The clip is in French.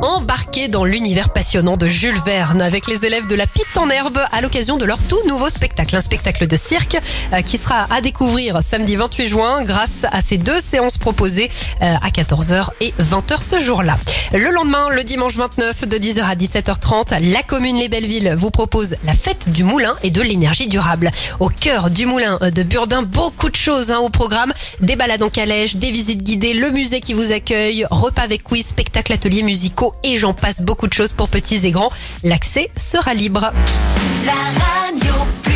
Embarquez dans l'univers passionnant de Jules Verne avec les élèves de la Piste en Herbe à l'occasion de leur tout nouveau spectacle. Un spectacle de cirque qui sera à découvrir samedi 28 juin grâce à ces 2 séances proposées à 14h et 20h ce jour-là. Le lendemain, le dimanche 29 de 10h à 17h30, la commune Les Bellevilles vous propose la fête du moulin et de l'énergie durable. Au cœur du moulin de Burdin, beaucoup de choses au programme. Des balades en calèche, des visites guidées, le musée qui vous accueille, repas avec quiz, spectacles, ateliers musicaux et j'en passe, beaucoup de choses pour petits et grands. L'accès sera libre. La radio.